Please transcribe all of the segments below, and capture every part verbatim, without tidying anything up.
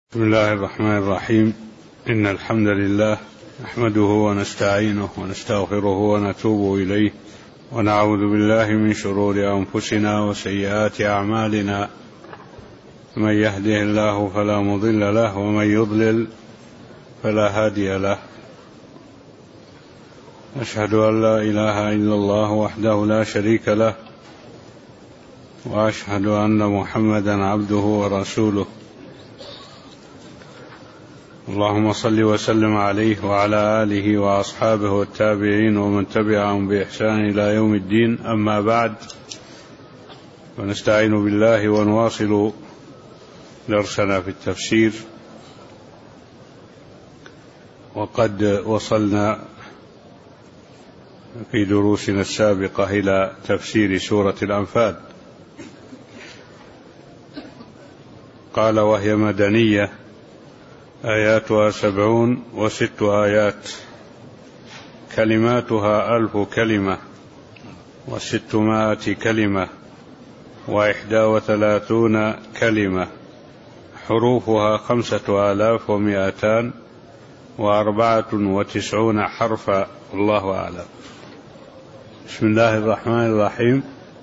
بسم الله الرحمن الرحيم. إن الحمد لله نحمده ونستعينه ونستغفره ونتوب إليه ونعوذ بالله من شرور أنفسنا وسيئات أعمالنا، من يهده الله فلا مضل له ومن يضلل فلا هادي له. أشهد أن لا إله إلا الله وحده لا شريك له، وأشهد أن محمدا عبده ورسوله. اللهم صل وسلم عليه وعلى آله وأصحابه والتابعين ومن تبعهم بإحسان إلى يوم الدين. أما بعد، ونستعين بالله ونواصل درسنا في التفسير، وقد وصلنا في دروسنا السابقة إلى تفسير سورة الأنفال. قال: وهي مدنية، آياتها سبعون وست آيات، كلماتها ألف كلمة وستمائة كلمة وإحدى وثلاثون كلمة، حروفها خمسة آلاف ومائتان وأربعة وتسعون حرفا. الله أعلم. بسم الله الرحمن الرحيم.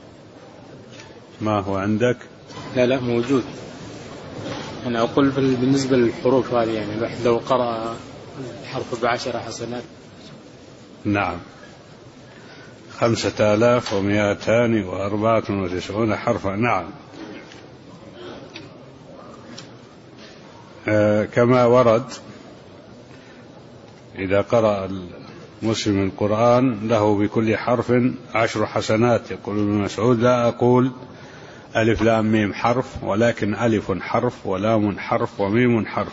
ما هو عندك؟ لا لا موجود. أنا أقول بالنسبة للحروف هذه، يعني لو قرأ الحرف بعشر حسنات. نعم، خمسة آلاف ومائتان وأربعة وتسعون حرفا. نعم. آه كما ورد، إذا قرأ المسلم القرآن له بكل حرف عشر حسنات. يقول ابن مسعود: لا أقول ألف لام ميم حرف، ولكن ألف حرف ولام حرف وميم حرف.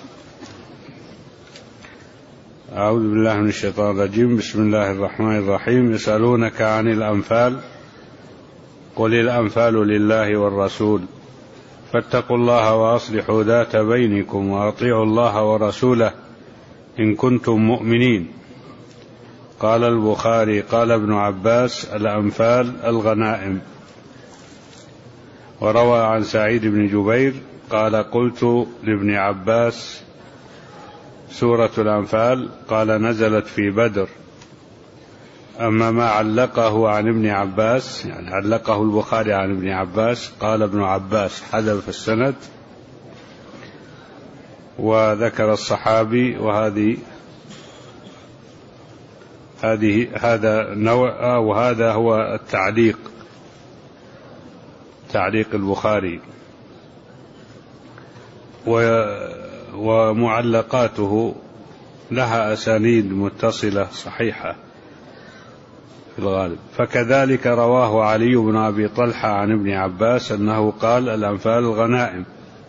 أعوذ بالله من الشيطان الرجيم. بسم الله الرحمن الرحيم. يسألونك عن الأنفال، قل الأنفال لله والرسول، فاتقوا الله وأصلحوا ذات بينكم وأطيعوا الله ورسوله إن كنتم مؤمنين. قال البخاري: قال ابن عباس: الأنفال الغنائم. وروى عن سعيد بن جبير قال: قلت لابن عباس: سورة الأنفال؟ قال: نزلت في بدر. أما ما علقه عن ابن عباس، يعني علقه البخاري عن ابن عباس، قال ابن عباس، حذف السند وذكر الصحابي. وهذه هذه هذا نوع، وهذا هو التعليق، تعليق البخاري. ومعلقاته لها أسانيد متصلة صحيحة في الغالب. فكذلك رواه علي بن أبي طلحة عن ابن عباس أنه قال: الأنفال الغنائم،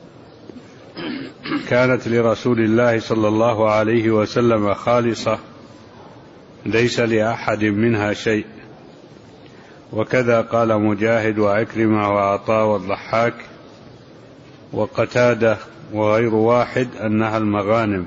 كانت لرسول الله صلى الله عليه وسلم خالصة، ليس لأحد منها شيء. وكذا قال مجاهد وعكرمة وعطاء والضحاك وقتادة وغير واحد أنها المغانم.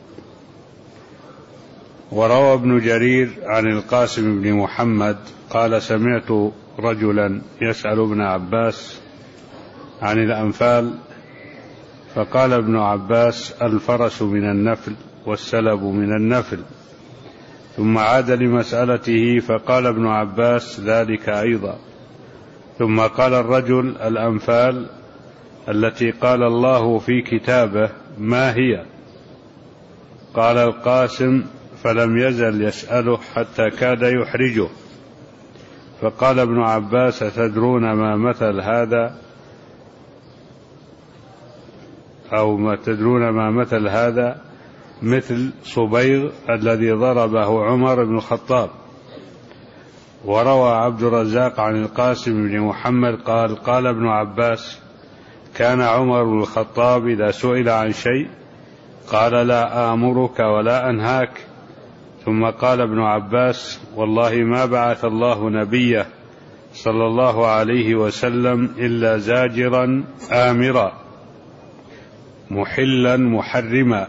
وروى ابن جرير عن القاسم بن محمد قال: سمعت رجلا يسأل ابن عباس عن الأنفال، فقال ابن عباس: الفرس من النفل والسلب من النفل. ثم عاد لمسألته فقال ابن عباس ذلك أيضا. ثم قال الرجل: الأنفال التي قال الله في كتابه ما هي؟ قال القاسم: فلم يزل يسأله حتى كاد يحرجه. فقال ابن عباس: تدرون ما مثل هذا؟ أو ما تدرون ما مثل هذا؟ مثل صبيغ الذي ضربه عمر بن الخطاب. وروى عبد الرزاق عن القاسم بن محمد قال: قال ابن عباس: كان عمر بن الخطاب إذا سئل عن شيء قال: لا آمرك ولا أنهاك. ثم قال ابن عباس: والله ما بعث الله نبيه صلى الله عليه وسلم إلا زاجرا آمرا محلا محرما.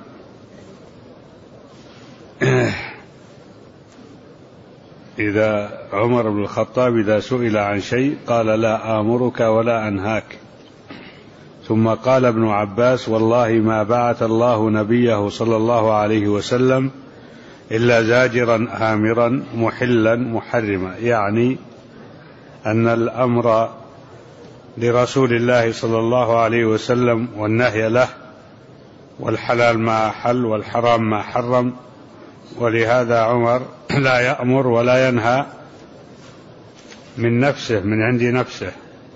إذا عمر بن الخطاب إذا سئل عن شيء قال: لا آمرك ولا أنهاك. ثم قال ابن عباس: والله ما بعث الله نبيه صلى الله عليه وسلم إلا زاجرا آمرا محلا محرما، يعني أن الأمر لرسول الله صلى الله عليه وسلم والنهي له، والحلال ما حل والحرام ما حرم، ولهذا عمر لا يأمر ولا ينهى من نفسه من عند نفسه.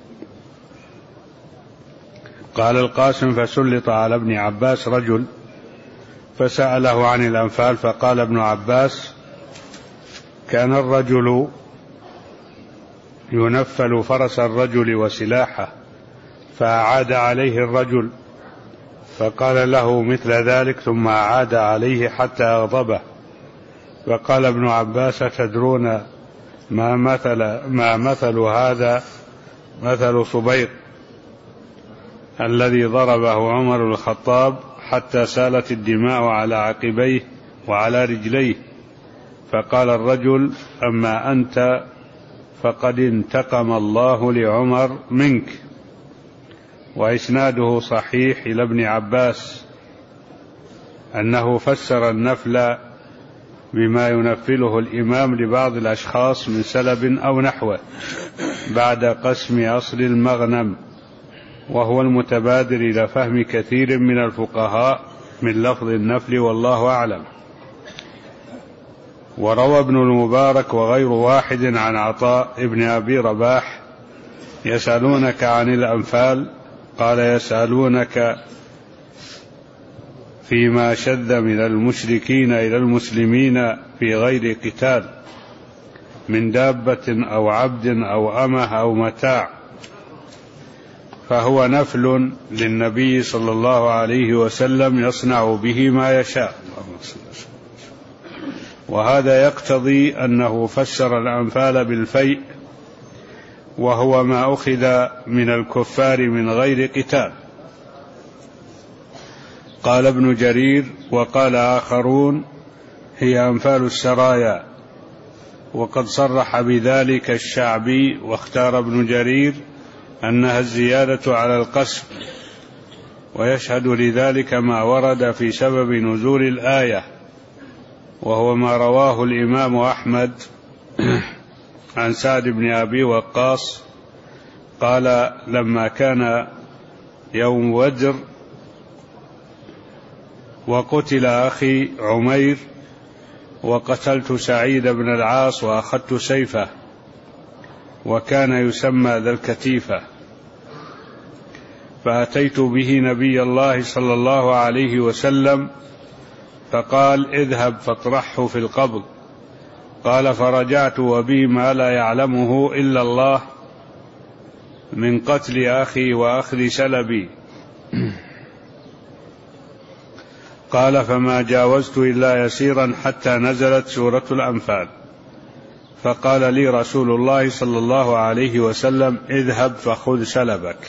قال القاسم: فسلط على ابن عباس رجل فسأله عن الأنفال، فقال ابن عباس: كان الرجل ينفل فرس الرجل وسلاحه، فأعاد عليه الرجل فقال له مثل ذلك، ثم أعاد عليه حتى أغضبه، فقال ابن عباس: تدرون ما مثل, ما مثل هذا مثل صبيغ الذي ضربه عمر بن الخطاب حتى سالت الدماء على عقبيه وعلى رجليه. فقال الرجل: أما أنت فقد انتقم الله لعمر منك. وإسناده صحيح إلى ابن عباس أنه فسر النفل بما ينفله الإمام لبعض الأشخاص من سلب أو نحوه بعد قسم أصل المغنم، وهو المتبادر إلى فهم كثير من الفقهاء من لفظ النفل، والله أعلم. وروى ابن المبارك وغير واحد عن عطاء ابن أبي رباح: يسألونك عن الأنفال، قال: يسألونك فيما شذ من المشركين إلى المسلمين في غير قتال من دابة أو عبد أو أمة أو متاع، فهو نفل للنبي صلى الله عليه وسلم يصنع به ما يشاء. وهذا يقتضي أنه فسر الأنفال بالفيء، وهو ما أخذ من الكفار من غير قتال. قال ابن جرير: وقال آخرون: هي أنفال السرايا. وقد صرح بذلك الشعبي، واختار ابن جرير أنها الزيادة على القسم، ويشهد لذلك ما ورد في سبب نزول الآية، وهو ما رواه الإمام أحمد عن سعد بن أبي وقاص قال: لما كان يوم بدر وقتل أخي عمير وقتلت سعيد بن العاص وأخذت سيفه، وكان يسمى ذا الكتيفة، فأتيت به نبي الله صلى الله عليه وسلم فقال: اذهب فاطرحه في القبر. قال: فرجعت وبي ما لا يعلمه إلا الله من قتل أخي وأخذ سلبي. قال: فما جاوزت إلا يسيرا حتى نزلت سورة الأنفال، فقال لي رسول الله صلى الله عليه وسلم: اذهب فخذ سلبك.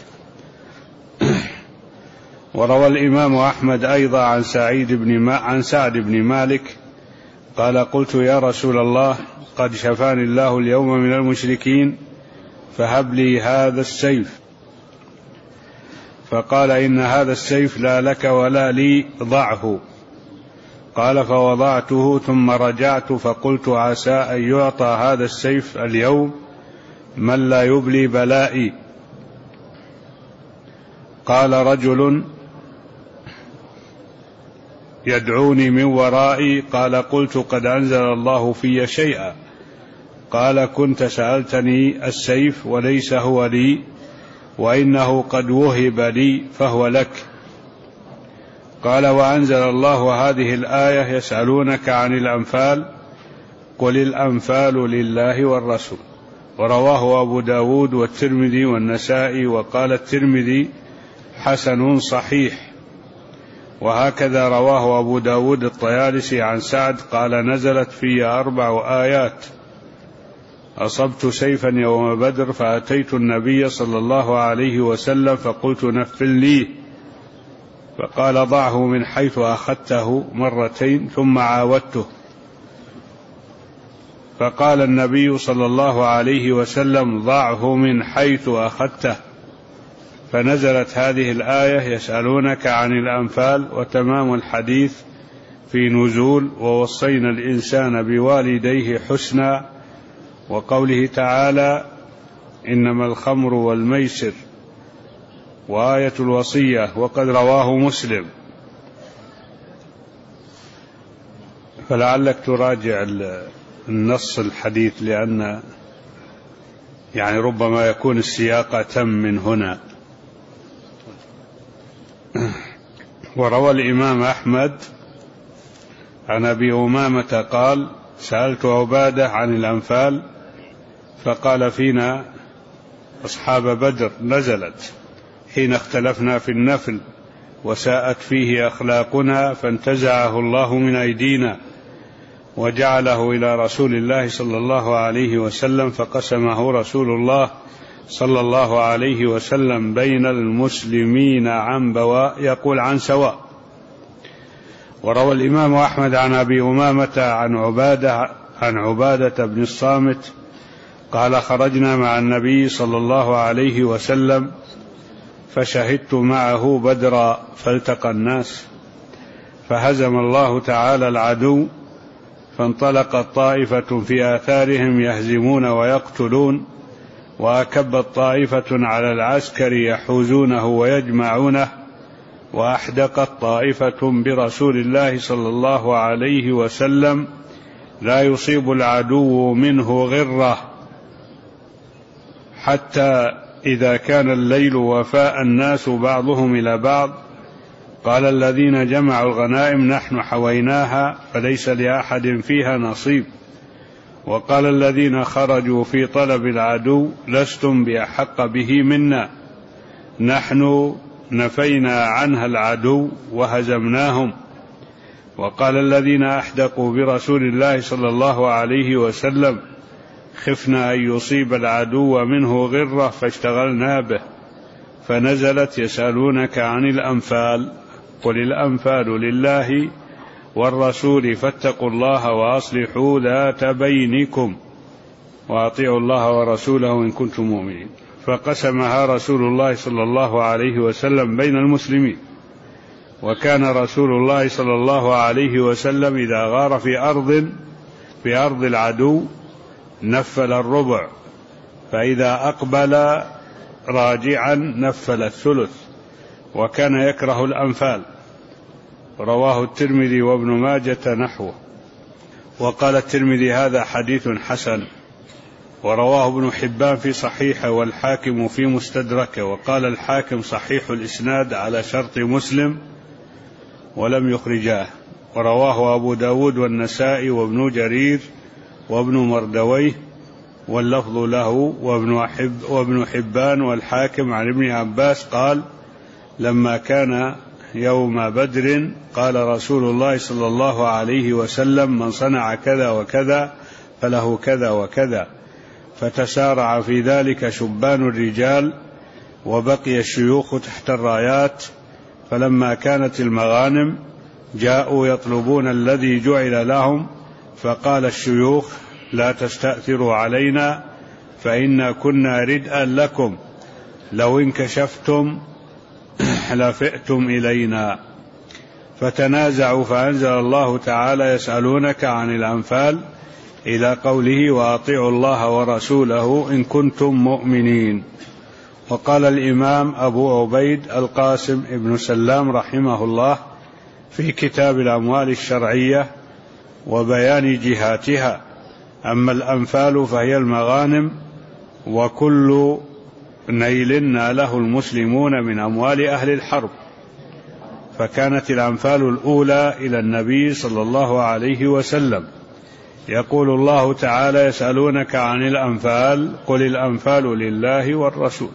وروى الإمام أحمد أيضا عن سعيد بن ما عن سعد بن مالك قال: قلت يا رسول الله، قد شفاني الله اليوم من المشركين، فهب لي هذا السيف. فقال: إن هذا السيف لا لك ولا لي، ضعه. قال: فوضعته ثم رجعت فقلت: عسى أن يعطى هذا السيف اليوم من لا يبلي بلائي. قال رجل: يدعوني من ورائي. قال: قلت: قد أنزل الله في شيئا. قال: كنت سألتني السيف وليس هو لي، وإنه قد وهب لي فهو لك. قال: وأنزل الله هذه الآية: يسألونك عن الأنفال، قل الأنفال لله والرسول. ورواه أبو داود والترمذي والنسائي، وقال الترمذي: حسن صحيح. وهكذا رواه أبو داود الطيالسي عن سعد قال: نزلت في أربع آيات: أصبت سيفا يوم بدر فأتيت النبي صلى الله عليه وسلم فقلت: نفل لي. فقال: ضعه من حيث أخذته مرتين ثم عاودته. فقال النبي صلى الله عليه وسلم: ضعه من حيث أخذته. فنزلت هذه الآية يسألونك عن الأنفال، وتمام الحديث في نزول ووصينا الإنسان بوالديه حسنا، وقوله تعالى إنما الخمر والميسر، وآية الوصية وقد رواه مسلم. فلعلك تراجع النص الحديث، لأن يعني ربما يكون السياق أتم من هنا. وروى الإمام أحمد عن أبي أمامة قال سألت عبادة عن الأنفال فقال فينا أصحاب بدر نزلت حين اختلفنا في النفل وساءت فيه أخلاقنا فانتزعه الله من أيدينا وجعله إلى رسول الله صلى الله عليه وسلم فقسمه رسول الله صلى الله عليه وسلم بين المسلمين عن بواء، يقول عن سواء. وروى الإمام أحمد عن أبي أمامة عن عبادة عن عبادة بن الصامت قال خرجنا مع النبي صلى الله عليه وسلم فشهدت معه بدرا فالتقى الناس فهزم الله تعالى العدو، فانطلقت طائفة في آثارهم يهزمون ويقتلون، وأكبت طائفة على العسكر يحوزونه ويجمعونه، وأحدقت طائفة برسول الله صلى الله عليه وسلم لا يصيب العدو منه غرة، حتى إذا كان الليل وفاء الناس بعضهم إلى بعض قال الذين جمعوا الغنائم نحن حويناها فليس لأحد فيها نصيب، وقال الذين خرجوا في طلب العدو لستم بأحق به منا، نحن نفينا عنها العدو وهزمناهم، وقال الذين أحدقوا برسول الله صلى الله عليه وسلم خفنا أن يصيب العدو منه غرة فاشتغلنا به، فنزلت يسألونك عن الأنفال قل الأنفال لله والرسول فاتقوا الله وأصلحوا ذات بينكم وأطيعوا الله ورسوله إن كنتم مؤمنين. فقسمها رسول الله صلى الله عليه وسلم بين المسلمين، وكان رسول الله صلى الله عليه وسلم إذا غار في أرض في أرض العدو نفل الربع، فإذا أقبل راجعا نفل الثلث، وكان يكره الأنفال. رواه الترمذي وابن ماجة نحوه. وقال الترمذي هذا حديث حسن، ورواه ابن حبان في صحيحه والحاكم في مستدركه، وقال الحاكم صحيح الإسناد على شرط مسلم ولم يخرجاه. ورواه أبو داود والنسائي وابن جرير وابن مردويه واللفظ له وابن, حب وابن حبان والحاكم عن ابن عباس قال لما كان يوم بدر قال رسول الله صلى الله عليه وسلم من صنع كذا وكذا فله كذا وكذا، فتسارع في ذلك شبان الرجال وبقي الشيوخ تحت الرايات، فلما كانت المغانم جاءوا يطلبون الذي جعل لهم، فقال الشيوخ لا تستأثروا علينا فإنا كنا ردءا لكم لو انكشفتم لفئتم إلينا، فتنازعوا فأنزل الله تعالى يسألونك عن الأنفال إلى قوله وأطيعوا الله ورسوله إن كنتم مؤمنين. وقال الإمام أبو عبيد القاسم ابن سلام رحمه الله في كتاب الأموال الشرعية وبيان جهاتها أما الأنفال فهي المغانم وكل نيل ناله المسلمون من أموال أهل الحرب، فكانت الأنفال الأولى إلى النبي صلى الله عليه وسلم. يقول الله تعالى يسألونك عن الأنفال قل الأنفال لله والرسول،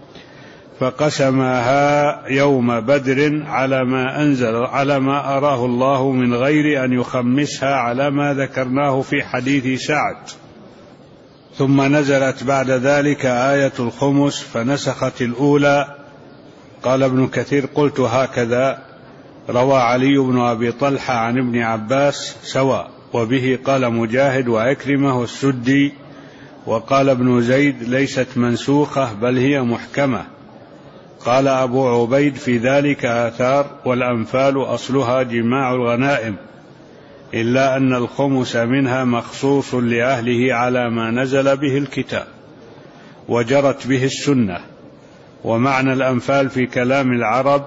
فقسمها يوم بدر على ما أنزل على ما أراه الله من غير أن يخمسها على ما ذكرناه في حديث سعد. ثم نزلت بعد ذلك آية الخمس فنسخت الأولى. قال ابن كثير قلت هكذا روى علي بن أبي طلحة عن ابن عباس سواء، وبه قال مجاهد وأكرمه السدي، وقال ابن زيد ليست منسوخة بل هي محكمة. قال أبو عبيد في ذلك آثار، والأنفال أصلها جماع الغنائم، إلا أن الخمس منها مخصوص لأهله على ما نزل به الكتاب وجرت به السنة. ومعنى الأنفال في كلام العرب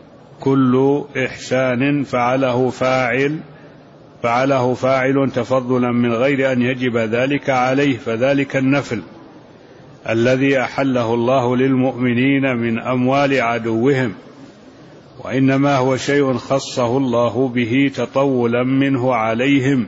كل إحسان فعله فاعل فعله فاعل تفضلا من غير أن يجب ذلك عليه، فذلك النفل الذي أحله الله للمؤمنين من أموال عدوهم، وإنما هو شيء خصه الله به تطولا منه عليهم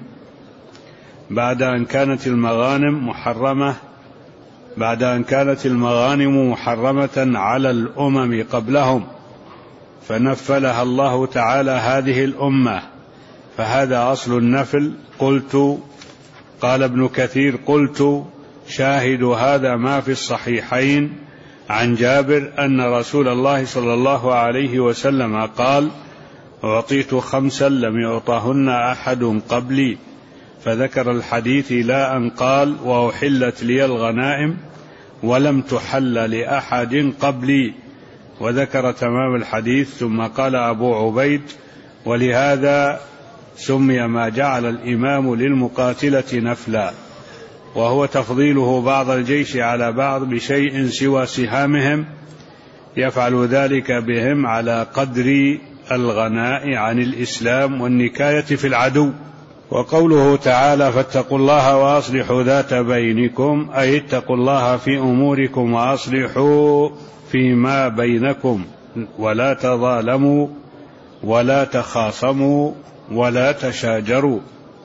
بعد أن كانت المغانم محرمة بعد أن كانت المغانم محرمة على الأمم قبلهم، فنفلها الله تعالى هذه الأمة، فهذا أصل النفل. قلت قال ابن كثير قلت شاهد هذا ما في الصحيحين عن جابر أن رسول الله صلى الله عليه وسلم قال: أعطيت خمسا لم يعطهن أحد قبلي، فذكر الحديث لا أن قال: وأحلت لي الغنائم ولم تحل لأحد قبلي، وذكر تمام الحديث. ثم قال أبو عبيد: ولهذا سمي ما جعل الإمام للمقاتلة نفلا، وهو تفضيله بعض الجيش على بعض بشيء سوى سهامهم، يفعل ذلك بهم على قدر الغناء عن الإسلام والنكاية في العدو. وقوله تعالى: فاتقوا الله وأصلحوا ذات بينكم، أي اتقوا الله في أموركم وأصلحوا فيما بينكم، ولا تظالموا ولا تخاصموا ولا تشاجروا،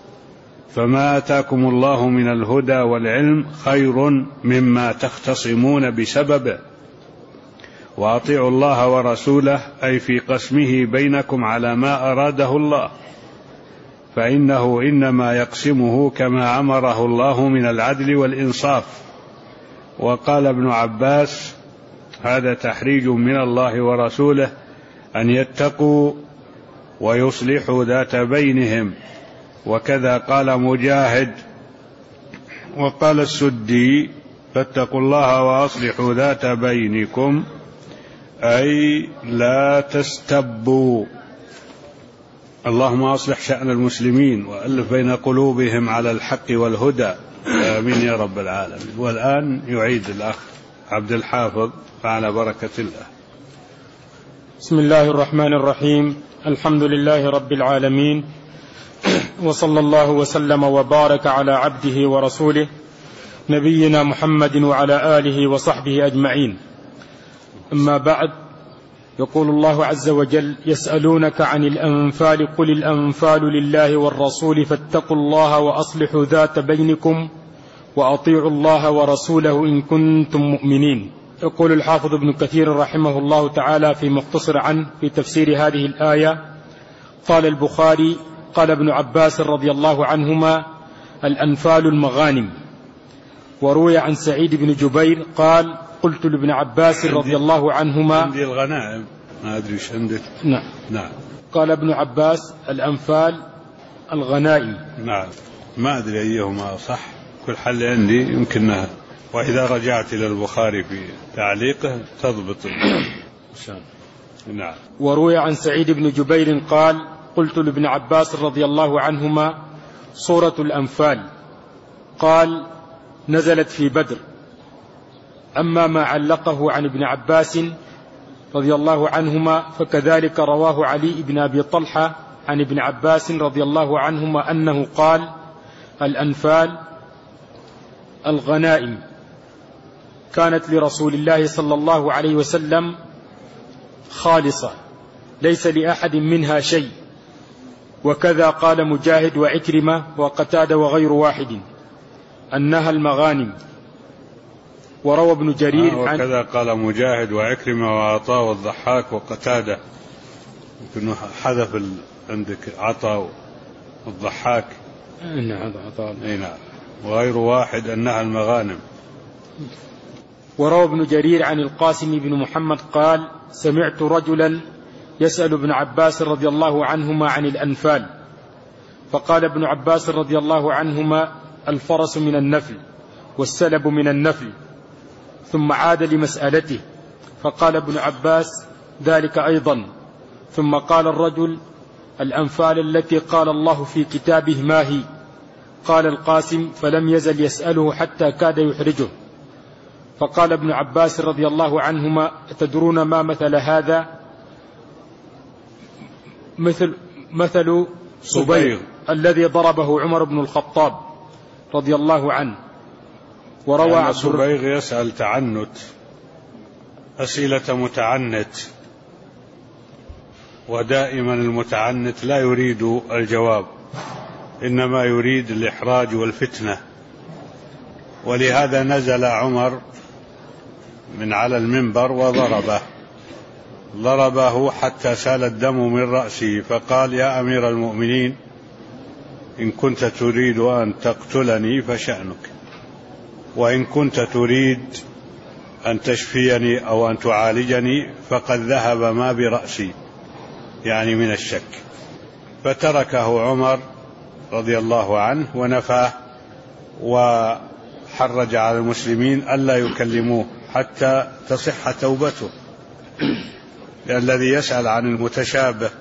فما آتاكم الله من الهدى والعلم خير مما تختصمون بسببه، وأطيعوا الله ورسوله، أي في قسمه بينكم على ما أراده الله، فإنه إنما يقسمه كما أمره الله من العدل والإنصاف. وقال ابن عباس: هذا تحريج من الله ورسوله أن يتقوا ويصلحوا ذات بينهم. وكذا قال مجاهد. وقال السدي: فاتقوا الله وأصلحوا ذات بينكم، أي لا تستبوا. اللهم أصلح شأن المسلمين وألف بين قلوبهم على الحق والهدى، آمين يا رب العالمين. والآن يعيد الأخ عبد الحافظ على بركة الله. بسم الله الرحمن الرحيم. الحمد لله رب العالمين، وصلى الله وسلم وبارك على عبده ورسوله نبينا محمد وعلى آله وصحبه أجمعين. أما بعد، يقول الله عز وجل: يسألونك عن الأنفال، قل الأنفال لله والرسول فاتقوا الله وأصلحوا ذات بينكم وأطيعوا الله ورسوله إن كنتم مؤمنين. يقول الحافظ ابن كثير رحمه الله تعالى في مختصر عنه في تفسير هذه الآية: قال البخاري: قال ابن عباس رضي الله عنهما: الأنفال المغانم. وروي عن سعيد بن جبير قال: قلت لابن عباس رضي الله عنهما: عندي الغنائم، ما أدري إيش عندك. نعم نعم. قال ابن عباس: الأنفال الغنائم. نعم، ما أدري أيهما صح، كل حل عندي يمكنها، وإذا رجعت إلى البخاري في تعليقه تضبط. نعم. وروي عن سعيد بن جبير قال: قلت لابن عباس رضي الله عنهما: سورة الأنفال. قال: نزلت في بدر. أما ما علقه عن ابن عباس رضي الله عنهما فكذلك رواه علي بن أبي طلحة عن ابن عباس رضي الله عنهما أنه قال: الأنفال الغنائم كانت لرسول الله صلى الله عليه وسلم خالصة، ليس لأحد منها شيء. وكذا قال مجاهد وعكرمة وقتادة وغير واحد أنها المغانم. وروى ابن جرير آه وكذا قال مجاهد وعكرمة وعطاء والضحاك وقتادة، يمكن حذف ال... عندك عطاء والضحاك. نعم عطاء. اي نعم. وغير واحد أنها المغانم. وروى ابن جرير عن القاسم بن محمد قال: سمعت رجلا يسأل ابن عباس رضي الله عنهما عن الأنفال، فقال ابن عباس رضي الله عنهما: الفرس من النفل والسلب من النفل. ثم عاد لمسألته فقال ابن عباس: ذلك أيضا. ثم قال الرجل: الأنفال التي قال الله في كتابه ما هي؟ قال القاسم: فلم يزل يسأله حتى كاد يحرجه. فقال ابن عباس رضي الله عنهما: أتدرون ما مثل هذا؟ مثل مثل صبيغ الذي ضربه عمر بن الخطاب رضي الله عنه. وروى عبد صبيغ يسأل تعنت، أسئلة متعنت، ودائما المتعنت لا يريد الجواب، إنما يريد الإحراج والفتنة. ولهذا نزل عمر من على المنبر وضربه ضربه حتى سال الدم من رأسه، فقال: يا أمير المؤمنين، إن كنت تريد أن تقتلني فشأنك، وإن كنت تريد أن تشفيني أو أن تعالجني فقد ذهب ما برأسي، يعني من الشك. فتركه عمر رضي الله عنه ونفاه، وحرج على المسلمين ألا يكلموه حتى تصح توبته، لأن الذي يسأل عن المتشابه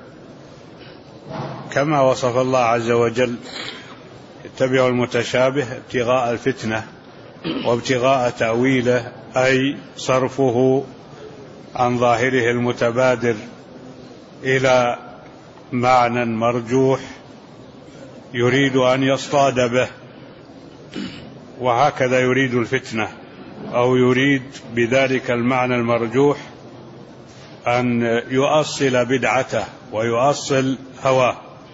كما وصف الله عز وجل: اتبعوا المتشابه ابتغاء الفتنة وابتغاء تأويله، أي صرفه عن ظاهره المتبادر إلى معنى مرجوح يريد أن يصطاد به، وهكذا يريد الفتنة، أو يريد بذلك المعنى المرجوح أن يؤصل بدعته ويؤصل هواه.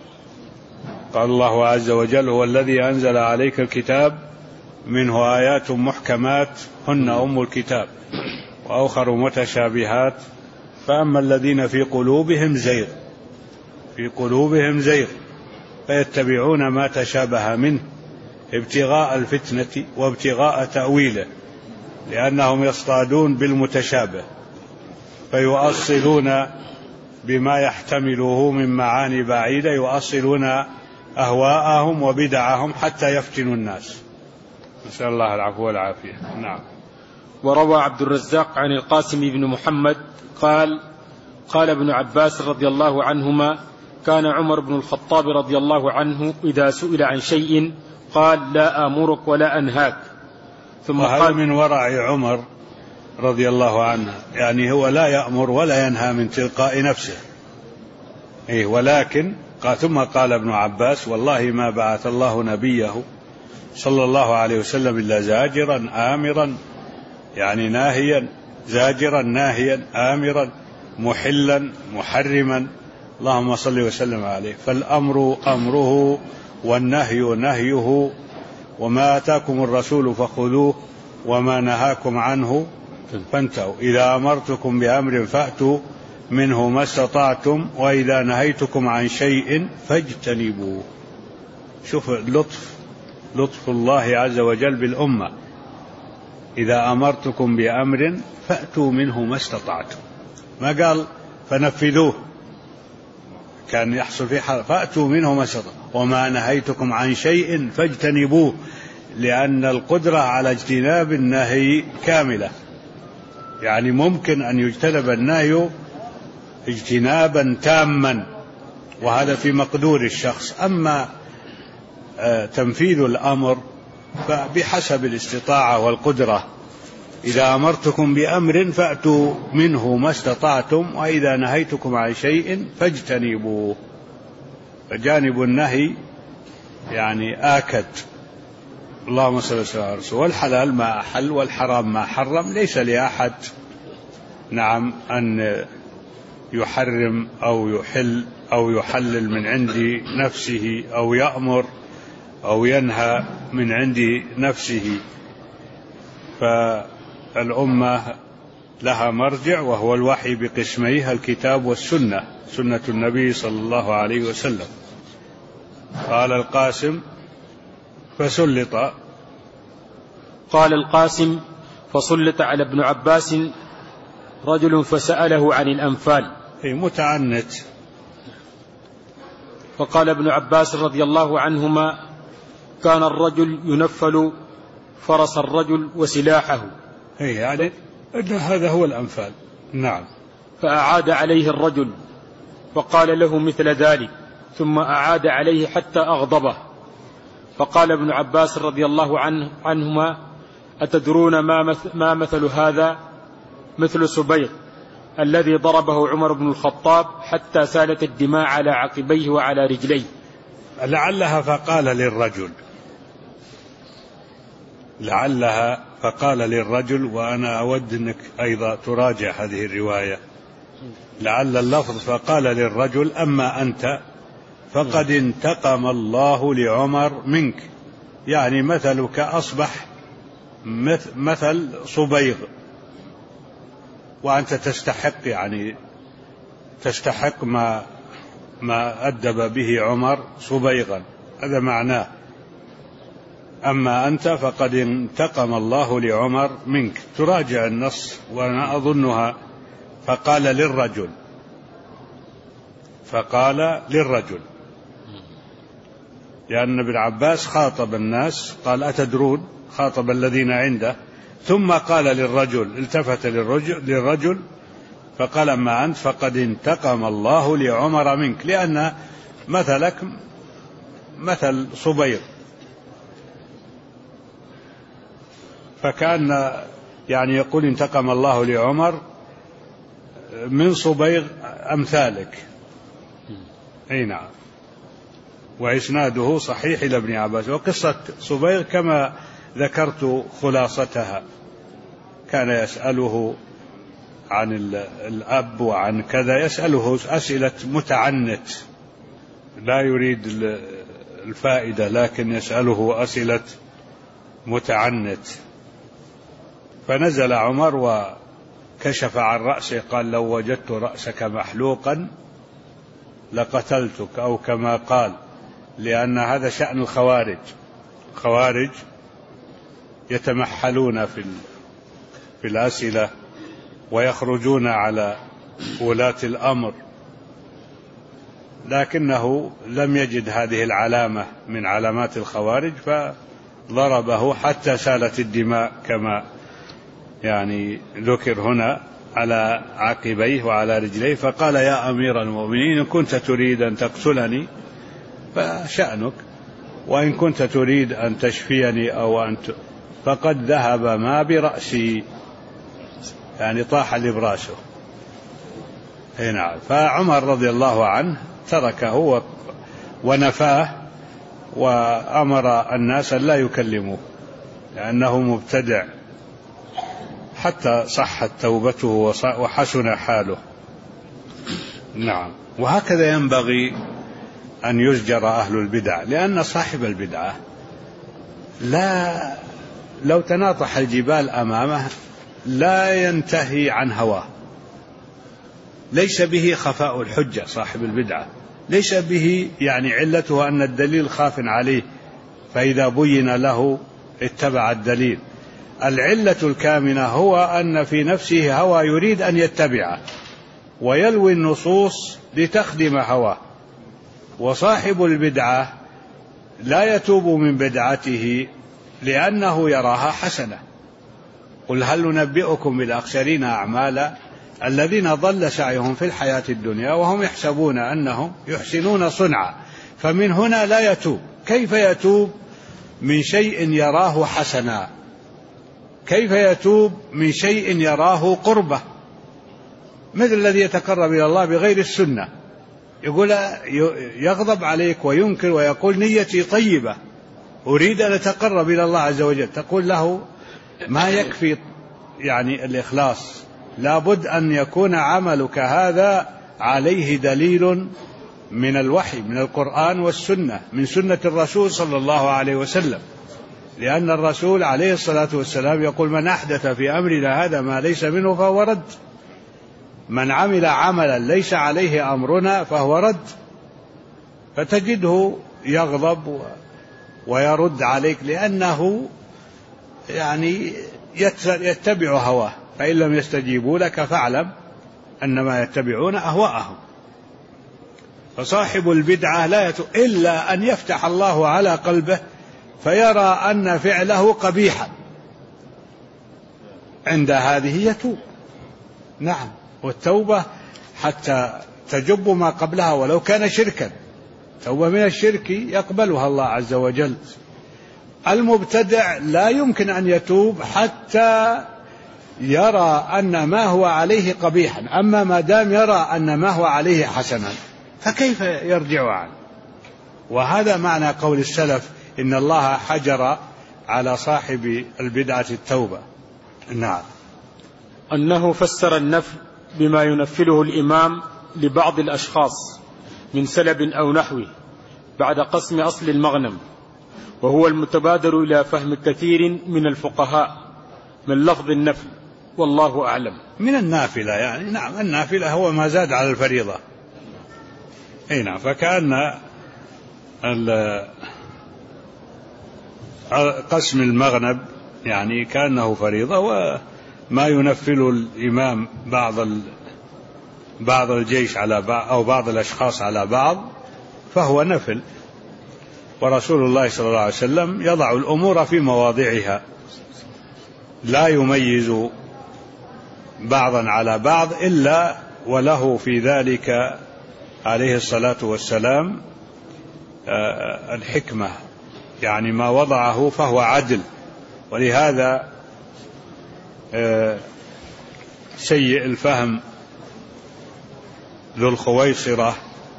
قال الله عز وجل: هو الذي أنزل عليك الكتاب منه آيات محكمات هن أم الكتاب وأخر متشابهات فأما الذين في قلوبهم زيغ في قلوبهم زيغ فيتبعون ما تشابه منه ابتغاء الفتنة وابتغاء تأويله، لأنهم يصطادون بالمتشابه فيؤصلون بما يحتمله من معاني بعيدة، يؤصلون أهواءهم وبدعهم حتى يفتنوا الناس. نسأل الله العفو والعافية. نعم. وروى عبد الرزاق عن القاسم بن محمد قال: قال ابن عباس رضي الله عنهما: كان عمر بن الخطاب رضي الله عنه إذا سئل عن شيء قال: لا آمرك ولا أنهاك. ثم قال من ورع عمر رضي الله عنه، يعني هو لا يأمر ولا ينهى من تلقاء نفسه، إيه ولكن قال ثم قال ابن عباس: والله ما بعث الله نبيه صلى الله عليه وسلم إلا زاجرا آمرا، يعني ناهيا، زاجرا ناهيا آمرا محلا محرما، اللهم صل وسلم عليه. فالأمر أمره والنهي نهيه، وما آتاكم الرسول فخذوه وما نهاكم عنه فانتهوا. إذا أمرتكم بأمر فأتوا منه ما استطعتم وإذا نهيتكم عن شيء فاجتنبوه. شوف لطف لطف الله عز وجل بالأمة: إذا أمرتكم بأمر فأتوا منه ما استطعتم، ما قال فنفذوه، كان يحصل في حال فأتوا منه ما استطعتم، وما نهيتكم عن شيء فاجتنبوه، لأن القدرة على اجتناب النهي كاملة، يعني ممكن أن يجتنب النهي اجتنابا تاما، وهذا في مقدور الشخص. أما تنفيذ الأمر فبحسب الاستطاعة والقدرة. إذا أمرتكم بأمر فأتوا منه ما استطعتم وإذا نهيتكم عن شيء فاجتنبوه. فجانب النهي يعني آكد. اللهم صل وسلم على رسوله. والحلال ما أحل والحرام ما حرم، ليس لأحد نعم أن يحرم أو يحل أو يحلل من عند نفسه أو يأمر أو ينهى من عند نفسه. فالأمة لها مرجع وهو الوحي بقسميه: الكتاب والسنة، سنة النبي صلى الله عليه وسلم. قال القاسم: فسلط قال القاسم: فسلط على ابن عباس رجل فسأله عن الأنفال، متعنت. فقال ابن عباس رضي الله عنهما: كان الرجل ينفل فرس الرجل وسلاحه. يعني هذا هو الأنفال، نعم. فأعاد عليه الرجل وقال له مثل ذلك، ثم أعاد عليه حتى أغضبه. فقال ابن عباس رضي الله عنه عنهما: أتدرون ما مثل, ما مثل هذا؟ مثل سبيق الذي ضربه عمر بن الخطاب حتى سالت الدماء على عقبيه وعلى رجليه. لعلها فقال للرجل لعلها فقال للرجل وأنا أود أنك أيضا تراجع هذه الرواية. لعل اللفظ فقال للرجل: أما أنت فقد انتقم الله لعمر منك، يعني مثلك أصبح مثل صبيغ، وأنت تستحق يعني تستحق ما ما أدب به عمر صبيغا، هذا معناه. أما أنت فقد انتقم الله لعمر منك. تراجع النص، وأنا أظنها فقال للرجل فقال للرجل لأن ابن عباس خاطب الناس، قال: أتدرون، خاطب الذين عنده، ثم قال للرجل، التفت للرجل, للرجل فقال: أما أنت فقد انتقم الله لعمر منك، لأن مثلك مثل صبيغ. فكان يعني يقول: انتقم الله لعمر من صبيغ أمثالك. أي نعم. وإسناده صحيح إلى ابن عباس. وقصة صبيغ كما ذكرت خلاصتها، كان يسأله عن الأب وعن كذا، يسأله أسئلة متعنت، لا يريد الفائدة لكن يسأله أسئلة متعنت. فنزل عمر وكشف عن رأسه، قال: لو وجدت رأسك محلوقا لقتلتك، أو كما قال، لأن هذا شأن الخوارج. خوارج يتمحلون في في الأسئلة ويخرجون على ولاة الأمر، لكنه لم يجد هذه العلامة من علامات الخوارج فضربه حتى سالت الدماء كما يعني ذكر هنا على عقبيه وعلى رجليه. فقال: يا أمير المؤمنين، إن كنت تريد أن تقتلني فشأنك، وإن كنت تريد أن تشفيني أو أن ت... فقد ذهب ما برأسي، يعني طاح لبراسه. نعم. فعمر رضي الله عنه تركه ونفاه، وأمر الناس لا يكلموه لأنه مبتدع، حتى صحت توبته وحسن حاله. نعم. وهكذا ينبغي أن يزجر أهل البدع، لأن صاحب البدعة لا لو تناطح الجبال أمامه لا ينتهي عن هواه. ليس به خفاء الحجة، صاحب البدعة ليس به يعني علته أن الدليل خاف عليه، فإذا بين له اتبع الدليل. العلة الكامنة هو أن في نفسه هوى يريد أن يتبعه، ويلوي النصوص لتخدم هواه. وصاحب البدعة لا يتوب من بدعته لأنه يراها حسنة. قل هل ننبئكم بالأخسرين أعمالا الذين ضل سعيهم في الحياة الدنيا وهم يحسبون أنهم يحسنون صنعا. فمن هنا لا يتوب. كيف يتوب من شيء يراه حسنا؟ كيف يتوب من شيء يراه قربة؟ مثل الذي يتقرب إلى الله بغير السنة، يقول يغضب عليك وينكر ويقول نيتي طيبة، أريد أن أتقرب إلى الله عز وجل، تقول له ما يكفي يعني الإخلاص، لابد أن يكون عملك هذا عليه دليل من الوحي، من القرآن والسنة، من سنة الرسول صلى الله عليه وسلم. لأن الرسول عليه الصلاة والسلام يقول: من أحدث في أمرنا هذا ما ليس منه فهو رد. من عمل عملا ليس عليه أمرنا فهو رد. فتجده يغضب ويرد عليك لأنه يعني يتبع هواه. فإن لم يستجيبوا لك فاعلم أنما يتبعون أهواءهم. فصاحب البدعة لا يتوب إلا أن يفتح الله على قلبه فيرى أن فعله قبيحا، عند هذه يتوب. نعم. والتوبة حتى تجب ما قبلها ولو كان شركا، توبة من الشرك يقبلها الله عز وجل. المبتدع لا يمكن أن يتوب حتى يرى أن ما هو عليه قبيحا، أما ما دام يرى أن ما هو عليه حسنا فكيف يرجع عنه؟ وهذا معنى قول السلف إن الله حجر على صاحب البدعة التوبة. نعم. أنه فسر النفل بما ينفله الإمام لبعض الأشخاص من سلب أو نحوه بعد قسم أصل المغنم، وهو المتبادر إلى فهم كثير من الفقهاء من لفظ النفل، والله أعلم. من النافلة يعني. نعم، النافلة هو ما زاد على الفريضة. أي نعم. فكأن قسم المغنم يعني كأنه فريضة، وما ينفل الإمام بعض بعض الجيش على بعض أو بعض الأشخاص على بعض فهو نفل. ورسول الله صلى الله عليه وسلم يضع الأمور في مواضعها، لا يميز بعضا على بعض إلا وله في ذلك عليه الصلاة والسلام الحكمة، يعني ما وضعه فهو عدل. ولهذا سيء الفهم ذو الخويصرة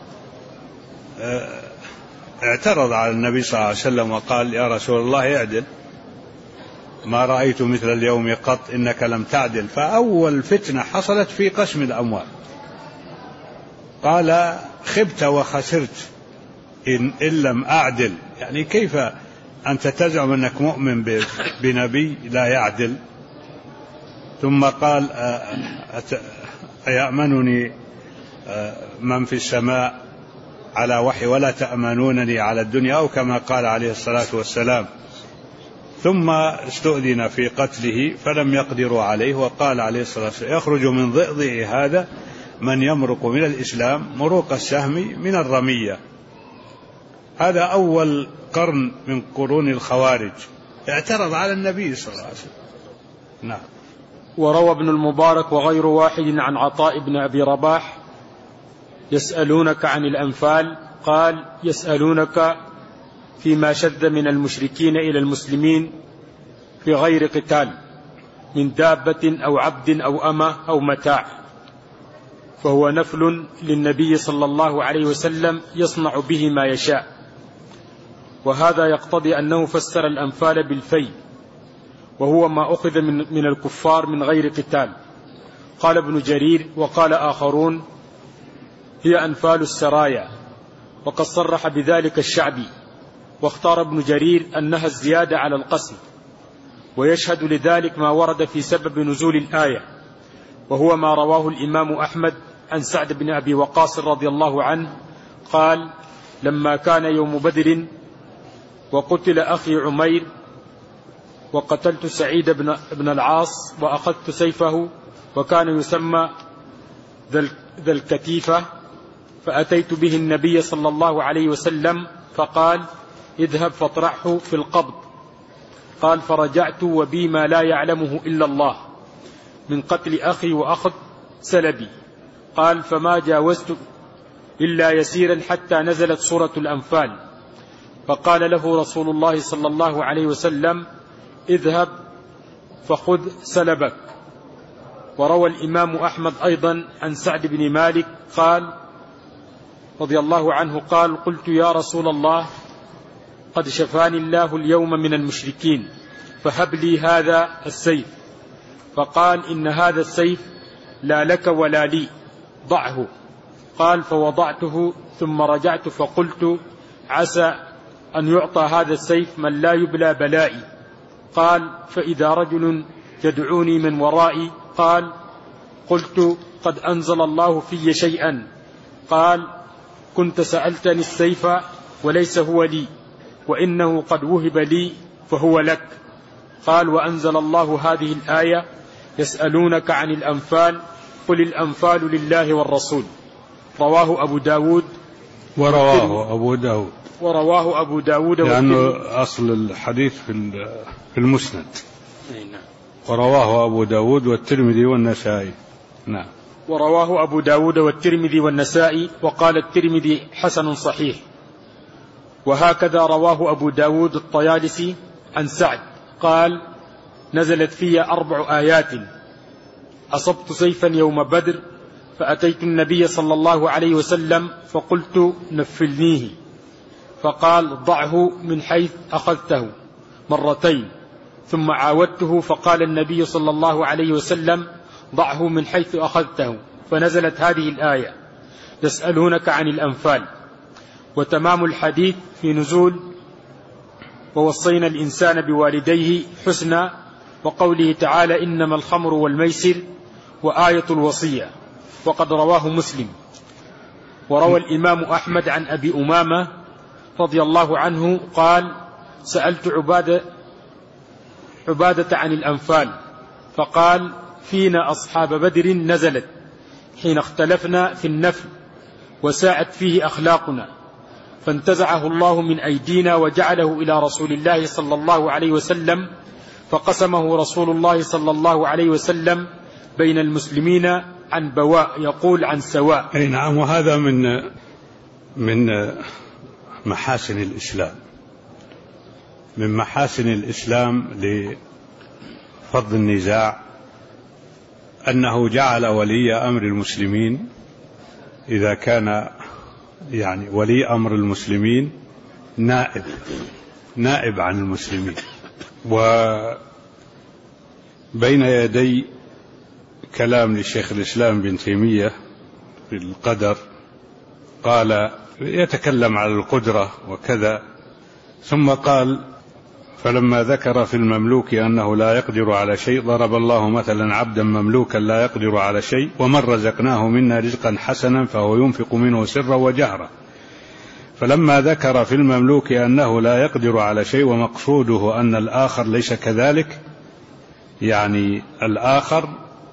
اعترض على النبي صلى الله عليه وسلم وقال: يا رسول الله اعدل، ما رأيت مثل اليوم قط إنك لم تعدل. فأول فتنة حصلت في قسم الأموال، قال: خبت وخسرت إن, إن لم أعدل. يعني كيف أنت تزعم أنك مؤمن بنبي لا يعدل؟ ثم قال: أيأمنني من في السماء على وحي ولا تأمنونني على الدنيا، أو كما قال عليه الصلاة والسلام. ثم استؤذن في قتله فلم يقدروا عليه، وقال عليه الصلاة والسلام: يخرج من ضئضئ هذا من يمرق من الإسلام مروق السهم من الرمية. هذا أول قرن من قرون الخوارج، اعترض على النبي صلى الله عليه وسلم. نعم. وروى ابن المبارك وغير واحد عن عطاء بن أبي رباح: يسألونك عن الأنفال، قال: يسألونك فيما شذ من المشركين إلى المسلمين في غير قتال من دابة أو عبد أو أمة أو متاع، فهو نفل للنبي صلى الله عليه وسلم يصنع به ما يشاء. وهذا يقتضي أنه فسر الأنفال بالفي، وهو ما أخذ من, من الكفار من غير قتال. قال ابن جرير وقال آخرون: هي أنفال السرايا، وقد صرح بذلك الشعبي. واختار ابن جرير أنها الزيادة على القسم، ويشهد لذلك ما ورد في سبب نزول الآية، وهو ما رواه الإمام أحمد عن سعد بن أبي وقاص رضي الله عنه قال: لما كان يوم بدر وقتل أخي عمير وقتلت سعيد بن العاص وأخذت سيفه وكان يسمى ذا الكتيفة، فأتيت به النبي صلى الله عليه وسلم فقال: اذهب فاطرحه في القبض. قال: فرجعت وبي ما لا يعلمه إلا الله من قتل أخي وأخذ سلبي. قال: فما جاوزت إلا يسيرا حتى نزلت سورة الأنفال، فقال له رسول الله صلى الله عليه وسلم: اذهب فخذ سلبك. وروى الإمام أحمد أيضا عن سعد بن مالك قال رضي الله عنه قال: قلت يا رسول الله، قد شفاني الله اليوم من المشركين، فهب لي هذا السيف. فقال: إن هذا السيف لا لك ولا لي، ضعه. قال: فوضعته ثم رجعت فقلت: عسى أن يعطى هذا السيف من لا يبلى بلائي. قال: فإذا رجل يدعوني من ورائي. قال: قلت: قد أنزل الله في شيئا. قال: كنت سألتني السيف وليس هو لي، وإنه قد وهب لي فهو لك. قال: وأنزل الله هذه الآية: يسألونك عن الأنفال، قل الأنفال لله والرسول. رواه أبو داود. ورواه أبو داود ورواه أبو داود لأنه أصل الحديث في المسند. ورواه أبو داود والترمذي والنسائي. نعم. ورواه أبو داود والترمذي والنسائي، وقال الترمذي حسن صحيح. وهكذا رواه أبو داود الطيالسي عن سعد قال: نزلت في أربع آيات: أصبت سيفا يوم بدر فأتيت النبي صلى الله عليه وسلم فقلت نفلنيه، فقال: ضعه من حيث أخذته مرتين، ثم عاودته فقال النبي صلى الله عليه وسلم: ضعه من حيث أخذته، فنزلت هذه الآية: يسألونك عن الأنفال. وتمام الحديث في نزول ووصينا الإنسان بوالديه حسنا، وقوله تعالى: إنما الخمر والميسر، وآية الوصية. وقد رواه مسلم. وروى الإمام أحمد عن أبي أمامة رضي الله عنه قال: سألت عبادة, عبادة عن الأنفال، فقال: فينا أصحاب بدر نزلت حين اختلفنا في النفل وساءت فيه أخلاقنا، فانتزعه الله من أيدينا وجعله إلى رسول الله صلى الله عليه وسلم، فقسمه رسول الله صلى الله عليه وسلم بين المسلمين عن بواء، يقول عن سواء. أي نعم. وهذا من من محاسن الإسلام، من محاسن الإسلام لفض النزاع أنه جعل ولي أمر المسلمين إذا كان يعني ولي أمر المسلمين نائب نائب عن المسلمين. وبين يدي كلام للشيخ الإسلام بن تيمية في القدر، قال يتكلم على القدرة وكذا، ثم قال: فلما ذكر في المملوك أنه لا يقدر على شيء ضرب الله مثلا عبدا مملوكا لا يقدر على شيء ومن رزقناه منا رزقا حسنا فهو ينفق منه سرا وجهرا. فلما ذكر في المملوك أنه لا يقدر على شيء ومقصوده أن الآخر ليس كذلك، يعني الآخر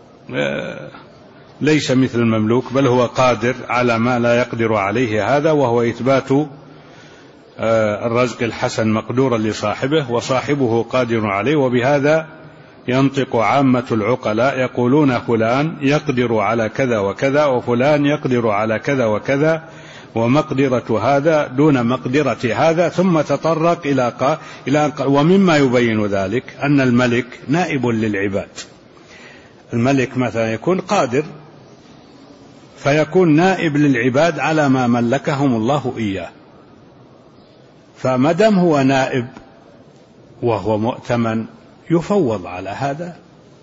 ليس مثل المملوك بل هو قادر على ما لا يقدر عليه هذا، وهو إثبات الرزق الحسن مقدورا لصاحبه وصاحبه قادر عليه. وبهذا ينطق عامة العقلاء يقولون فلان يقدر على كذا وكذا وفلان يقدر على كذا وكذا، ومقدرة هذا دون مقدرة هذا، ثم تطرق إلى إلى ومما يبين ذلك أن الملك نائب للعباد. الملك مثلا يكون قادر فيكون نائب للعباد على ما ملكهم الله إياه، فمدام هو نائب وهو مؤتمن يفوض على هذا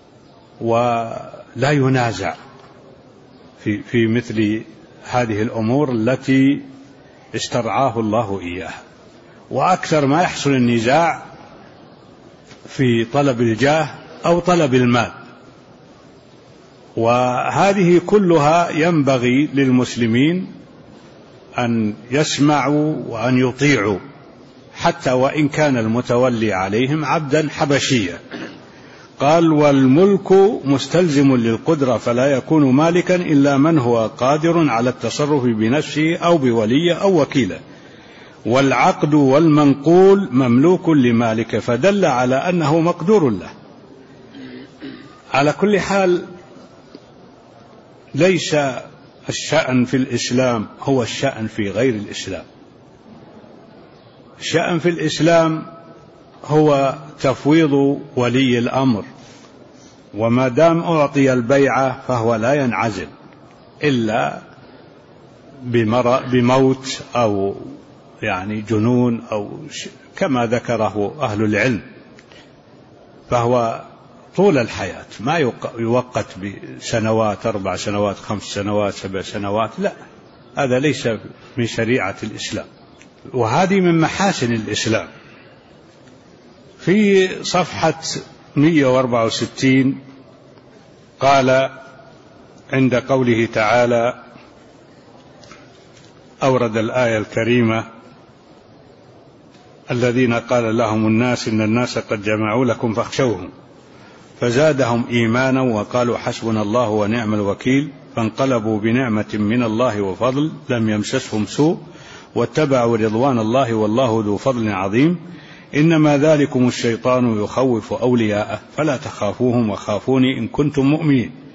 ولا ينازع في في مثل هذه الأمور التي استرعاه الله إياها. وأكثر ما يحصل النزاع في طلب الجاه أو طلب المال، وهذه كلها ينبغي للمسلمين أن يسمعوا وأن يطيعوا، حتى وإن كان المتولي عليهم عبدا حبشيا. قال: والملك مستلزم للقدرة فلا يكون مالكا إلا من هو قادر على التصرف بنفسه أو بوليه أو وكيله، والعقد والمنقول مملوك لمالك، فدل على أنه مقدور له. على كل حال ليس الشأن في الإسلام هو الشأن في غير الإسلام. الشأن في الإسلام هو تفويض ولي الأمر، وما دام أعطي البيعة فهو لا ينعزل إلا بموت أو يعني جنون أو كما ذكره أهل العلم، فهو طول الحياة ما يوقت بسنوات، أربع سنوات، خمس سنوات، سبع سنوات، لا، هذا ليس من شريعة الإسلام، وهذه من محاسن الإسلام. في صفحة مئة وأربعة وستين قال عند قوله تعالى أورد الآية الكريمة: الذين قال لهم الناس إن الناس قد جمعوا لكم فاخشوهم فزادهم إيمانا وقالوا حسبنا الله ونعم الوكيل فانقلبوا بنعمة من الله وفضل لم يمسسهم سوء واتبعوا رضوان الله والله ذو فضل عظيم إنما ذلكم الشيطان يخوف أولياءه فلا تخافوهم وخافوني إن كنتم مؤمنين.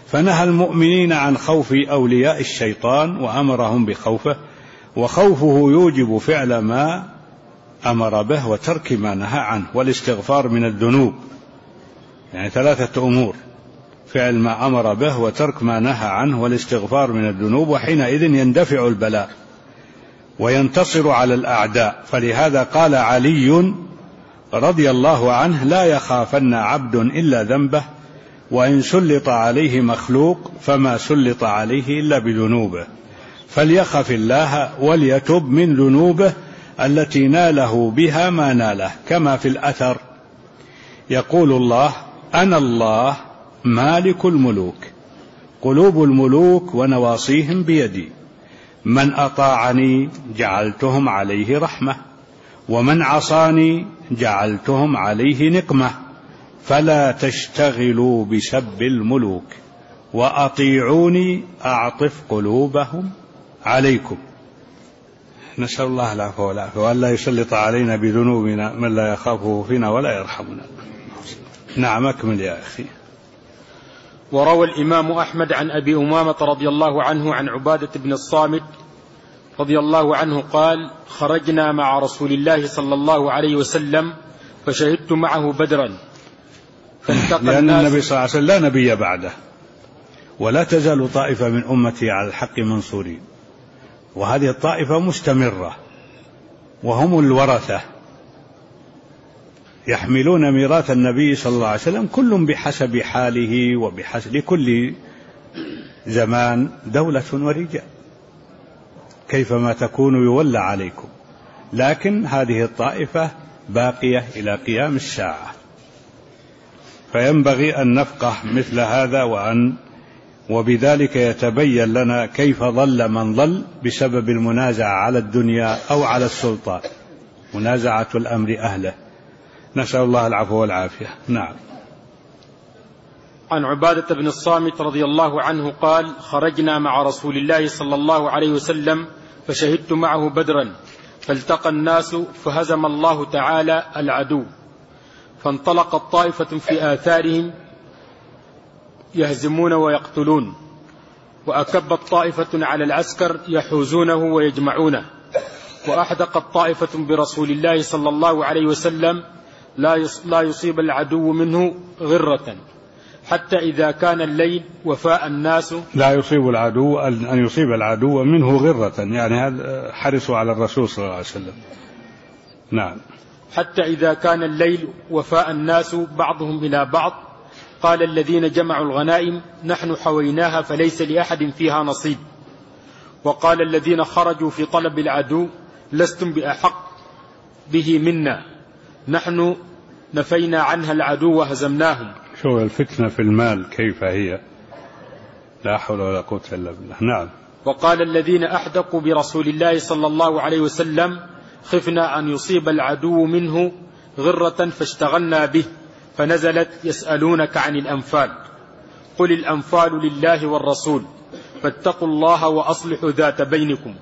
فنهى المؤمنين عن خوف أولياء الشيطان وأمرهم بخوفه، وخوفه يوجب فعل ما أمر به وترك ما نهى عنه، والاستغفار من الذنوب، يعني ثلاثة أمور: فعل ما أمر به وترك ما نهى عنه والاستغفار من الذنوب، وحينئذ يندفع البلاء وينتصر على الأعداء. فلهذا قال علي رضي الله عنه: لا يخافن عبد إلا ذنبه، وإن سلط عليه مخلوق فما سلط عليه إلا بذنوبه، فليخف الله وليتب من ذنوبه التي ناله بها ما ناله. كما في الأثر يقول الله: أنا الله مالك الملوك، قلوب الملوك ونواصيهم بيدي، من أطاعني جعلتهم عليه رحمة، ومن عصاني جعلتهم عليه نقمة، فلا تشتغلوا بسب الملوك، وأطيعوني أعطف قلوبهم عليكم. نسأل الله العفو والعافية، وألا يسلط علينا بذنوبنا من لا يخافه فينا ولا يرحمنا. نعم، أكمل يا أخي. وروى الإمام أحمد عن أبي أمامة رضي الله عنه عن عبادة بن الصامت رضي الله عنه قال: خرجنا مع رسول الله صلى الله عليه وسلم فشهدت معه بدرا فالتقى لأن الناس. النبي صلى الله عليه وسلم لا نبي بعده، ولا تزال طائفة من أمتي على الحق منصورين، وهذه الطائفة مستمرة، وهم الورثة يحملون ميراث النبي صلى الله عليه وسلم، كل بحسب حاله وبحسب لكل زمان دولة ورجال، كيفما تكونوا يولى عليكم، لكن هذه الطائفة باقية إلى قيام الساعة. فينبغي أن نفقه مثل هذا، وأن وبذلك يتبين لنا كيف ضل من ضل بسبب المنازعة على الدنيا أو على السلطان، منازعة الأمر أهله. نسأل الله العفو والعافية. نعم. عن عبادة بن الصامت رضي الله عنه قال: خرجنا مع رسول الله صلى الله عليه وسلم فشهدت معه بدرا فالتقى الناس فهزم الله تعالى العدو، فانطلقت طائفة في آثارهم يهزمون ويقتلون، وأكبت طائفة على العسكر يحوزونه ويجمعونه، وأحدقت طائفة برسول الله صلى الله عليه وسلم لا يصيب العدو منه غرة، حتى إذا كان الليل وفاء الناس. لا يصيب العدو أن يصيب العدو منه غرة، يعني هذا حرصوا على الرسول صلى الله عليه وسلم. نعم. حتى إذا كان الليل وفاء الناس بعضهم إلى بعض، قال الذين جمعوا الغنائم: نحن حويناها فليس لأحد فيها نصيب. وقال الذين خرجوا في طلب العدو: لستم بأحق به منا، نحن نفينا عنها العدو وهزمناهم. شو الفتنة في المال كيف هي، لا حول ولا قوة إلا بالله. نعم. وقال الذين أحدقوا برسول الله صلى الله عليه وسلم: خفنا أن يصيب العدو منه غرة فاشتغلنا به، فنزلت: يسألونك عن الأنفال، قل الأنفال لله والرسول، فاتقوا الله وأصلحوا ذات بينكم.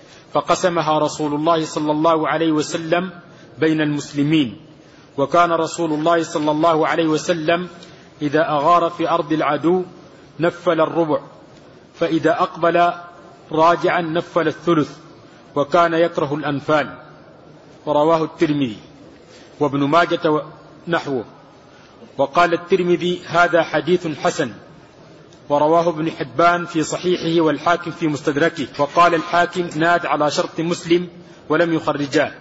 فقسمها رسول الله صلى الله عليه وسلم بين المسلمين. وكان رسول الله صلى الله عليه وسلم إذا أغار في أرض العدو نفل الربع، فإذا أقبل راجعا نفل الثلث، وكان يكره الأنفال. ورواه الترمذي وابن ماجة نحوه. وقال الترمذي: هذا حديث حسن. ورواه ابن حبان في صحيحه والحاكم في مستدركه. وقال الحاكم: ناد على شرط مسلم ولم يخرجاه.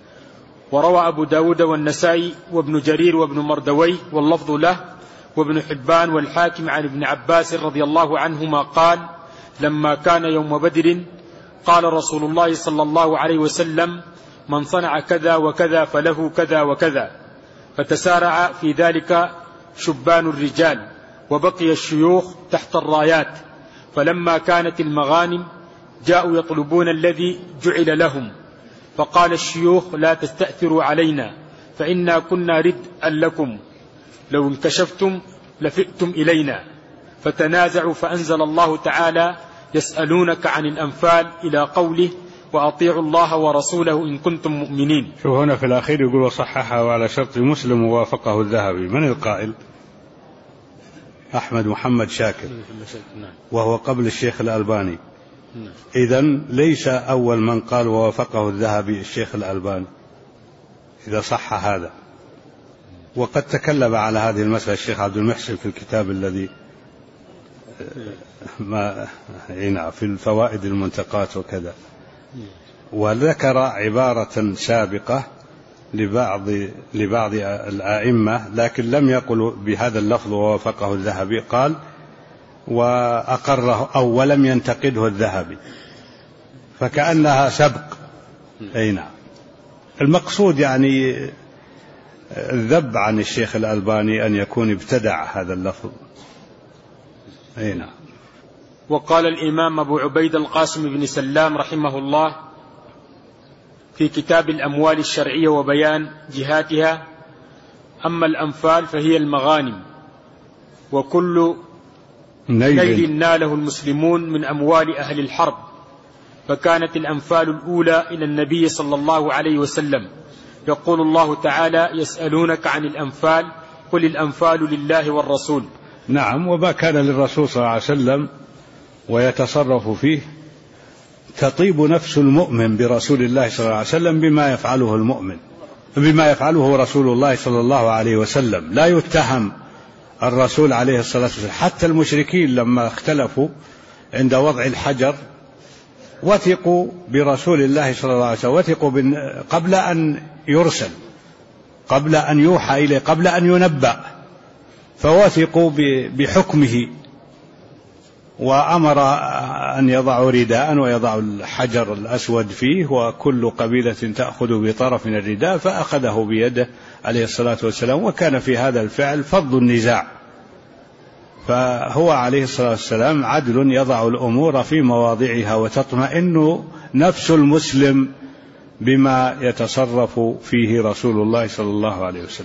وروى أبو داود والنسائي وابن جرير وابن مردوي واللفظ له وابن حبان والحاكم عن ابن عباس رضي الله عنهما قال: لما كان يوم بدر قال رسول الله صلى الله عليه وسلم: من صنع كذا وكذا فله كذا وكذا. فتسارع في ذلك شبان الرجال، وبقي الشيوخ تحت الرايات. فلما كانت المغانم جاءوا يطلبون الذي جعل لهم، فقال الشيوخ: لا تستأثروا علينا، فإنا كنا ردءا لكم، لو انكشفتم لفئتم إلينا. فتنازعوا، فأنزل الله تعالى: يسألونك عن الأنفال، إلى قوله: وأطيعوا الله ورسوله إن كنتم مؤمنين. شو هنا في الأخير يقول: وصححه على شرط مسلم ووافقه الذهبي. من القائل؟ أحمد محمد شاكر وهو قبل الشيخ الألباني. إذن ليس أول من قال ووافقه الذهبي الشيخ الألباني إذا صح هذا. وقد تكلم على هذه المسألة الشيخ عبد المحسن في الكتاب الذي ما في الفوائد المنتقات وكذا، وذكر عبارة سابقة لبعض لبعض الآئمة لكن لم يقل بهذا اللفظ ووافقه الذهبي، قال وأقره أو ولم ينتقده الذهبي، فكأنها سبق. أي نعم. المقصود يعني الذب عن الشيخ الألباني أن يكون ابتدع هذا اللفظ. أي نعم. وقال الإمام أبو عبيد القاسم بن سلام رحمه الله في كتاب الأموال الشرعية وبيان جهاتها: أما الأنفال فهي المغانم، وكل نيل ناله المسلمون من أموال أهل الحرب، فكانت الأنفال الأولى إلى النبي صلى الله عليه وسلم. يقول الله تعالى: يسألونك عن الأنفال قل الأنفال لله والرسول. نعم. وما كان للرسول صلى الله عليه وسلم ويتصرف فيه تطيب نفس المؤمن برسول الله صلى الله عليه وسلم بما يفعله المؤمن بما يفعله رسول الله صلى الله عليه وسلم. لا يتهم الرسول عليه الصلاة والسلام. حتى المشركين لما اختلفوا عند وضع الحجر وثقوا برسول الله صلى الله عليه وسلم، وثقوا قبل أن يرسل، قبل أن يوحى إليه، قبل أن ينبأ، فوثقوا بحكمه، وأمر أن يضعوا رداء ويضعوا الحجر الأسود فيه، وكل قبيلة تأخذ بطرف من الرداء، فأخذه بيده عليه الصلاة والسلام. وكان في هذا الفعل فض النزاع، فهو عليه الصلاة والسلام عدل يضع الأمور في مواضعها، وتطمئن نفس المسلم بما يتصرف فيه رسول الله صلى الله عليه وسلم.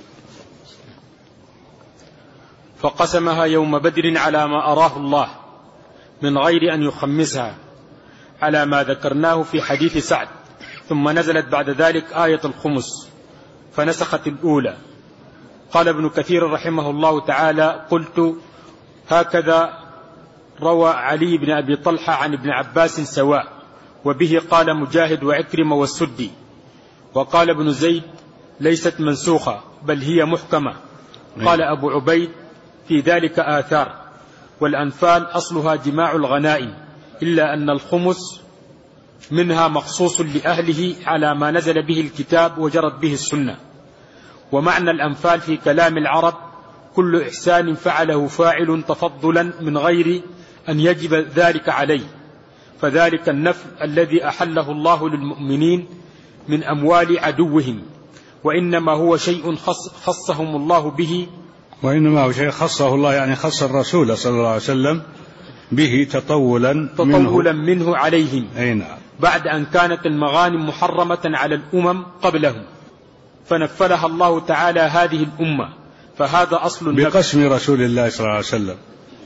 فقسمها يوم بدر على ما أراه الله من غير أن يخمسها على ما ذكرناه في حديث سعد، ثم نزلت بعد ذلك آية الخمس فنسخت الأولى. قال ابن كثير رحمه الله تعالى: قلت هكذا روى علي بن أبي طلحة عن ابن عباس سواء، وبه قال مجاهد وعكرمة والسدي. وقال ابن زيد: ليست منسوخة بل هي محكمة. قال أبو عبيد: في ذلك آثار، والأنفال أصلها جماع الغنائم، إلا أن الخمس منها مخصوص لأهله على ما نزل به الكتاب وجرت به السنة. ومعنى الأنفال في كلام العرب كل إحسان فعله فاعل تفضلا من غير أن يجب ذلك عليه، فذلك النفل الذي أحله الله للمؤمنين من أموال عدوهم، وإنما هو شيء خص خصهم الله به وإنما هو شيء خصه الله، يعني خص الرسول صلى الله عليه وسلم به تطولا, تطولا منه, منه عليهم. أي نعم. بعد أن كانت المغانم محرمة على الأمم قبلهم، فنفلها الله تعالى هذه الأمة، فهذا أصل بقسم رسول الله صلى الله عليه وسلم،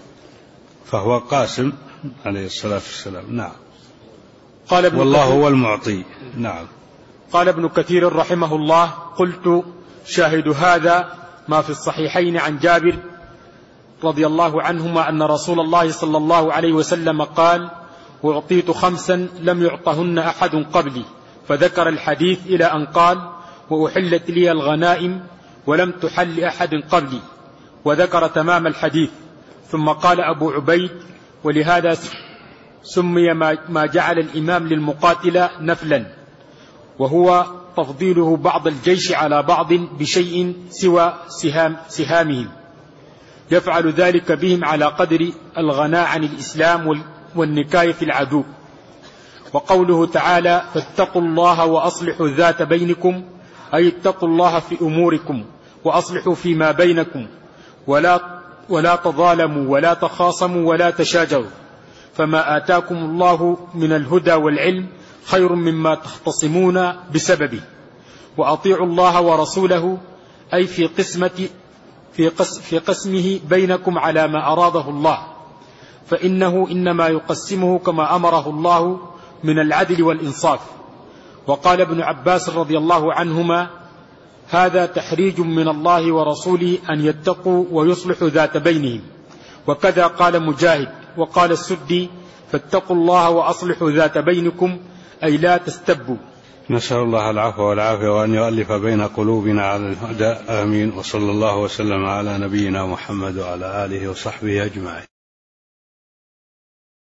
فهو قاسم عليه الصلاة والسلام. نعم. قال ابن والله كثير هو المعطي. نعم. قال ابن كثير رحمه الله: قلت شاهد هذا ما في الصحيحين عن جابر رضي الله عنهما أن رسول الله صلى الله عليه وسلم قال: وأعطيت خمسا لم يعطهن أحد قبلي، فذكر الحديث إلى أن قال: وأحلت لي الغنائم ولم تحل أحد قبلي، وذكر تمام الحديث. ثم قال أبو عبيد: ولهذا سمي ما جعل الإمام للمقاتلة نفلا، وهو تفضيله بعض الجيش على بعض بشيء سوى سهام سهامهم، يفعل ذلك بهم على قدر الغناء عن الإسلام والنكاية في العدو. وقوله تعالى: فاتقوا الله وأصلحوا ذات بينكم، أي اتقوا الله في أموركم وأصلحوا فيما بينكم، ولا, ولا تظالموا ولا تخاصموا ولا تشاجروا، فما آتاكم الله من الهدى والعلم خير مما تختصمون بسببه، وأطيعوا الله ورسوله، أي في قسمة في, قس في قسمه بينكم على ما أراده الله، فإنه إنما يقسمه كما أمره الله من العدل والإنصاف. وقال ابن عباس رضي الله عنهما: هذا تحريج من الله ورسوله أن يتقوا ويصلحوا ذات بينهم، وكذا قال مجاهد. وقال السدي: فاتقوا الله وأصلحوا ذات بينكم، أي لا تستبوا. نسأل الله العفو والعافية وأن يؤلف بين قلوبنا على الهدى، آمين. وصلى الله وسلم على نبينا محمد وعلى آله وصحبه أجمعين.